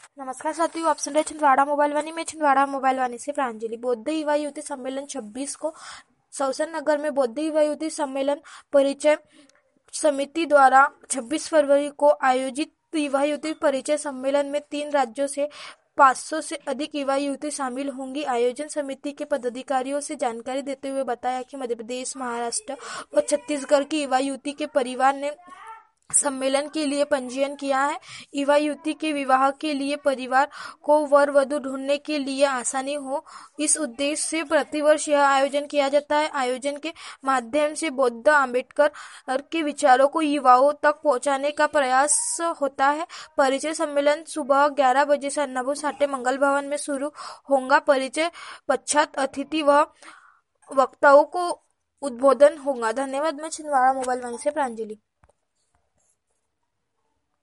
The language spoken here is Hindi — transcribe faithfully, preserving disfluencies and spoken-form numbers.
नमस्कार साथियों, आप सुन रहे छिंदवाड़ा मोबाइल वाणी में छिंदवाड़ा मोबाइल वाणी से प्रांजलि। बौद्ध युवा युवती सम्मेलन छब्बीस को सौसन नगर में बौद्ध युवा युवती सम्मेलन परिचय समिति द्वारा छब्बीस फरवरी को आयोजित युवा युवती परिचय सम्मेलन में तीन राज्यों से पाँच सौ से अधिक युवा युवती शामिल होंगी। आयोजन समिति के पदाधिकारियों से जानकारी देते हुए बताया कि मध्य प्रदेश, महाराष्ट्र व छत्तीसगढ़ की युवा युवती के परिवार ने सम्मेलन के लिए पंजीयन किया है। युवा युवती के विवाह के लिए परिवार को वर वधु ढूंढने के लिए आसानी हो, इस उद्देश्य से प्रतिवर्ष यह आयोजन किया जाता है। आयोजन के माध्यम से बौद्ध आम्बेडकर के विचारों को युवाओं तक पहुंचाने का प्रयास होता है। परिचय सम्मेलन सुबह ग्यारह बजे से अन्नाभू साठे मंगल भवन में शुरू होगा। परिचय पश्चात अतिथि व वक्ताओं को उद्बोधन होगा। धन्यवाद। मैं छिंदवाड़ा मोबाइल वाणी से प्रांजलि।